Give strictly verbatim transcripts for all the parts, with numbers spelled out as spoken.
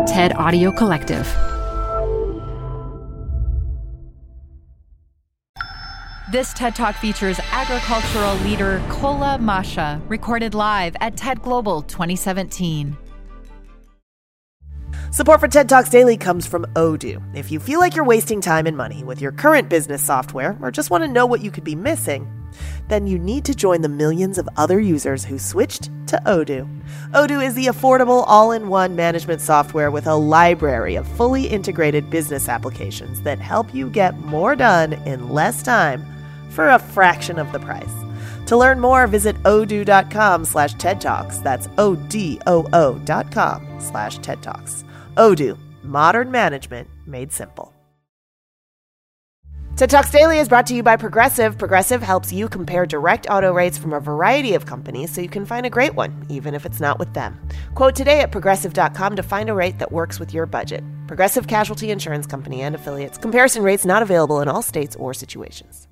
TED Audio Collective. This TED Talk features agricultural leader Kola Masha, recorded live at TED Global twenty seventeen. Support for TED Talks Daily comes from Odoo. If you feel like you're wasting time and money with your current business software or just want to know what you could be missing, then you need to join the millions of other users who switched to Odoo. Odoo is the affordable all-in-one management software with a library of fully integrated business applications that help you get more done in less time for a fraction of the price. To learn more, visit odoo.com slash TED Talks. That's O-D-O-O dot com slash TED Talks. Odoo, modern management made simple. TED Talks Daily is brought to you by Progressive. Progressive helps you compare direct auto rates from a variety of companies so you can find a great one, even if it's not with them. Quote today at progressive dot com to find a rate that works with your budget. Progressive Casualty Insurance Company and affiliates. Comparison rates not available in all states or situations.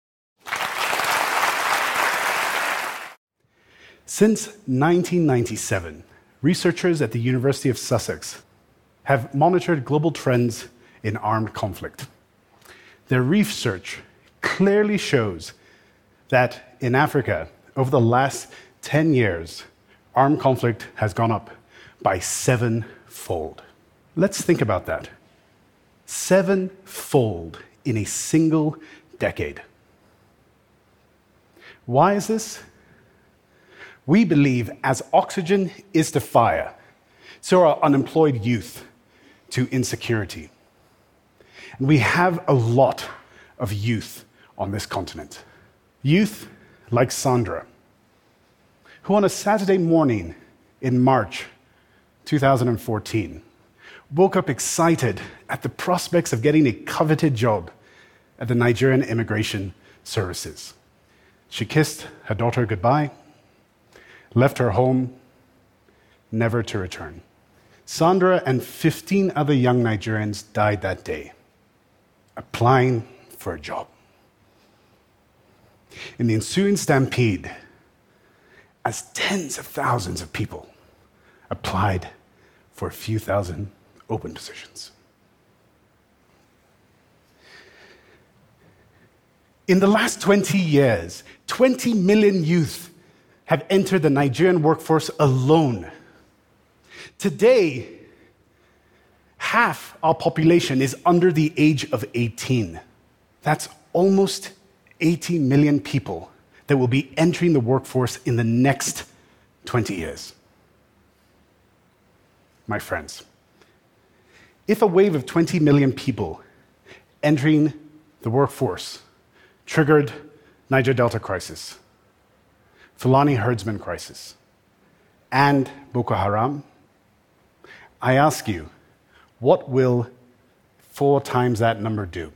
Since nineteen ninety-seven, researchers at the University of Sussex have monitored global trends in armed conflict. Their research clearly shows that in Africa, over the last ten years, armed conflict has gone up by sevenfold. Let's think about that. Sevenfold in a single decade. Why is this? We believe as oxygen is to fire, so are unemployed youth to insecurity. And we have a lot of youth on this continent. Youth like Sandra, who on a Saturday morning in March two thousand fourteen woke up excited at the prospects of getting a coveted job at the Nigerian Immigration Services. She kissed her daughter goodbye, left her home, never to return. Sandra and fifteen other young Nigerians died that day, applying for a job. In the ensuing stampede, as tens of thousands of people applied for a few thousand open positions. In the last twenty years, twenty million youth have entered the Nigerian workforce alone. Today, half our population is under the age of eighteen. That's almost eighty million people that will be entering the workforce in the next twenty years. My friends, if a wave of twenty million people entering the workforce triggered Niger Delta crisis, Fulani herdsman crisis, and Boko Haram, I ask you, what will four times that number do?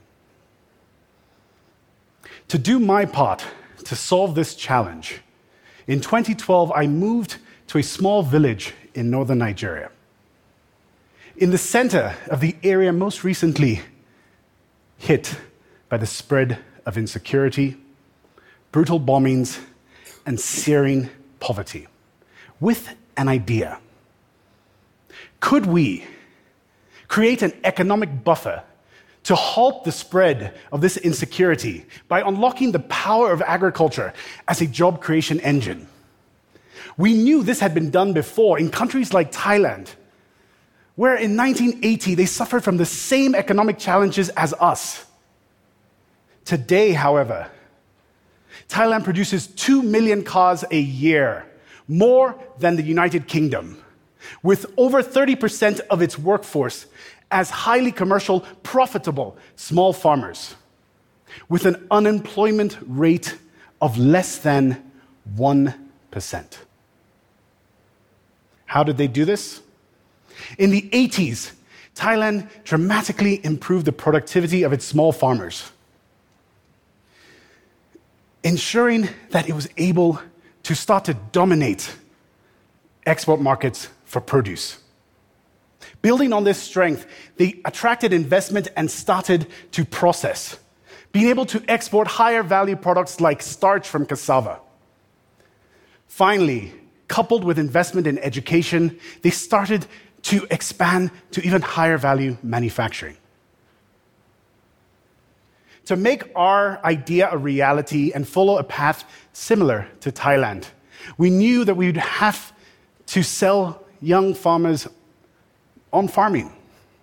To do my part to solve this challenge, in twenty twelve, I moved to a small village in northern Nigeria. In the center of the area most recently hit by the spread of insecurity, brutal bombings, and searing poverty, with an idea. Could we create an economic buffer to halt the spread of this insecurity by unlocking the power of agriculture as a job creation engine? We knew this had been done before in countries like Thailand, where in nineteen eighty they suffered from the same economic challenges as us. Today, however, Thailand produces two million cars a year, more than the United Kingdom, with over thirty percent of its workforce as highly commercial, profitable small farmers, with an unemployment rate of less than one percent. How did they do this? In the eighties, Thailand dramatically improved the productivity of its small farmers, ensuring that it was able to start to dominate export markets for produce. Building on this strength, they attracted investment and started to process, being able to export higher value products like starch from cassava. Finally, coupled with investment in education, they started to expand to even higher value manufacturing. To make our idea a reality and follow a path similar to Thailand, we knew that we would have to sell young farmers on farming.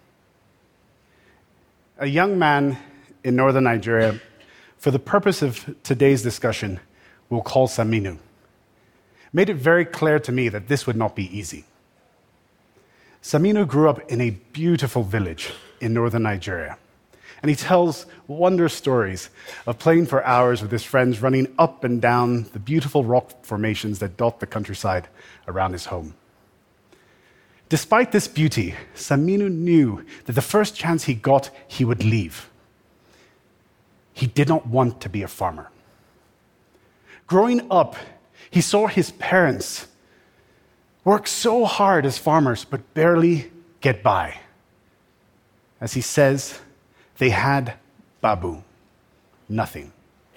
A young man in northern Nigeria, for the purpose of today's discussion, we'll call Saminu, made it very clear to me that this would not be easy. Saminu grew up in a beautiful village in northern Nigeria, and he tells wondrous stories of playing for hours with his friends, running up and down the beautiful rock formations that dot the countryside around his home. Despite this beauty, Saminu knew that the first chance he got, he would leave. He did not want to be a farmer. Growing up, he saw his parents work so hard as farmers, but barely get by. As he says, they had babu, nothing.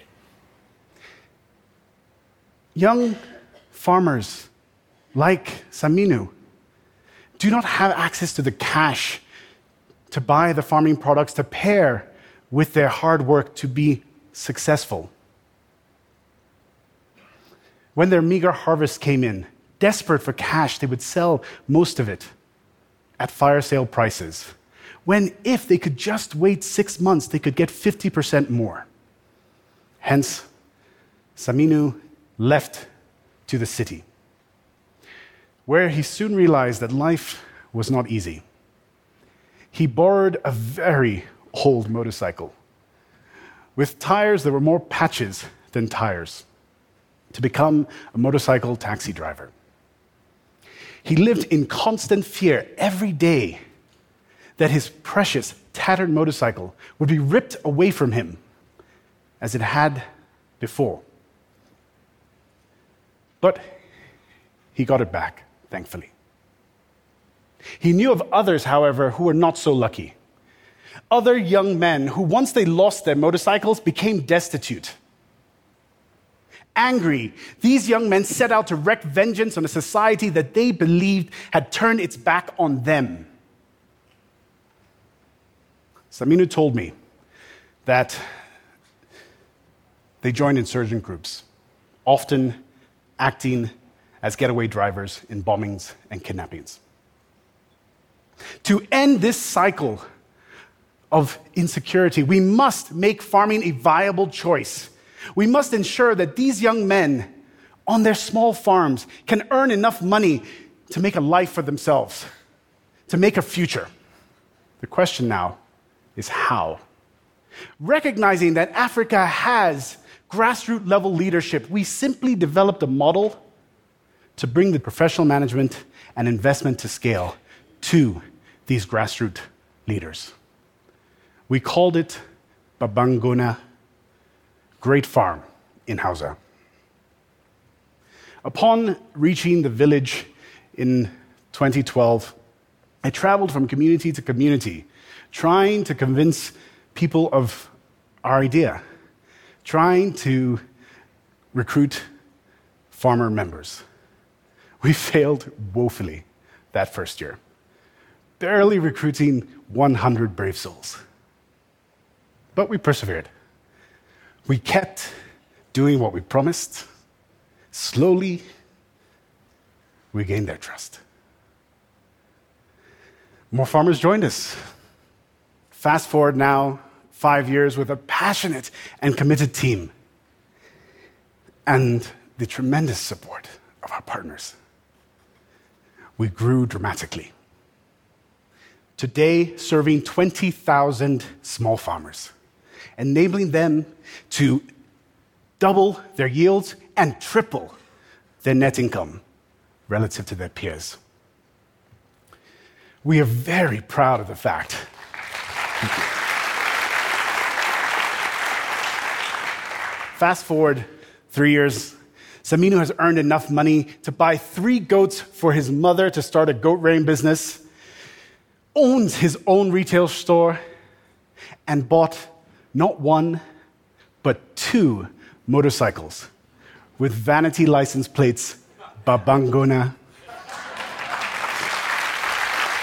Young farmers like Saminu do not have access to the cash to buy the farming products to pair with their hard work to be successful. When their meager harvest came in, desperate for cash, they would sell most of it at fire sale prices, when if they could just wait six months, they could get fifty percent more. Hence, Saminu left to the city, where he soon realized that life was not easy. He borrowed a very old motorcycle with tires that were more patches than tires to become a motorcycle taxi driver. He lived in constant fear every day that his precious, tattered motorcycle would be ripped away from him as it had before. But he got it back, thankfully. He knew of others, however, who were not so lucky. Other young men who, once they lost their motorcycles, became destitute. Angry, these young men set out to wreak vengeance on a society that they believed had turned its back on them. Saminu told me that they joined insurgent groups, often acting as getaway drivers in bombings and kidnappings. To end this cycle of insecurity, we must make farming a viable choice. We must ensure that these young men on their small farms can earn enough money to make a life for themselves, to make a future. The question now is how? Recognizing that Africa has grassroots level leadership, we simply developed a model to bring the professional management and investment to scale to these grassroots leaders. We called it Babangona Great Farm in Hausa. Upon reaching the village in twenty twelve, I traveled from community to community, trying to convince people of our idea, trying to recruit farmer members. We failed woefully that first year, barely recruiting one hundred brave souls. But we persevered. We kept doing what we promised. Slowly, we gained their trust. More farmers joined us. Fast forward now, five years with a passionate and committed team and the tremendous support of our partners. We grew dramatically. Today, serving twenty thousand small farmers, enabling them to double their yields and triple their net income relative to their peers. We are very proud of the fact. Fast forward three years, Saminu has earned enough money to buy three goats for his mother to start a goat rearing business, owns his own retail store, and bought not one, but two motorcycles with vanity license plates Babangona.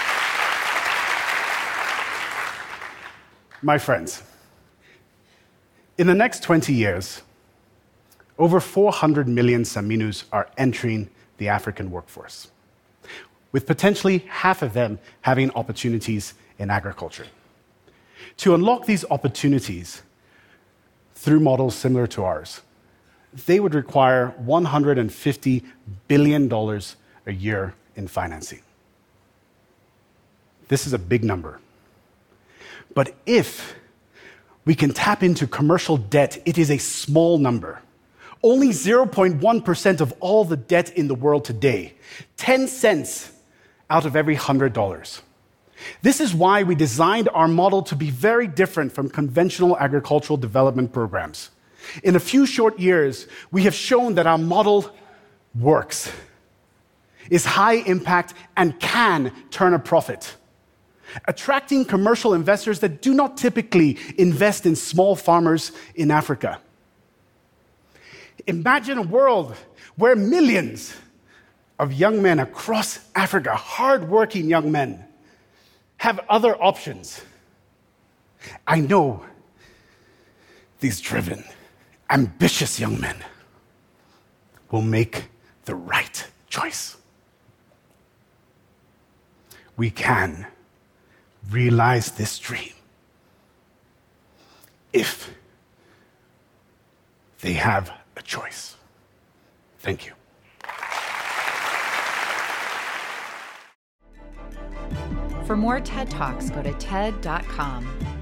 My friends, in the next twenty years, over four hundred million Saminus are entering the African workforce, with potentially half of them having opportunities in agriculture. To unlock these opportunities through models similar to ours, they would require one hundred fifty billion dollars a year in financing. This is a big number. But if we can tap into commercial debt, it is a small number. Only zero point one percent of all the debt in the world today, ten cents out of every one hundred dollars. This is why we designed our model to be very different from conventional agricultural development programs. In a few short years, we have shown that our model works, is high impact, and can turn a profit, attracting commercial investors that do not typically invest in small farmers in Africa. Imagine a world where millions of young men across Africa, hardworking young men, have other options. I know these driven, ambitious young men will make the right choice. We can realize this dream if they have a choice. Thank you. For more TED Talks, go to T E D dot com.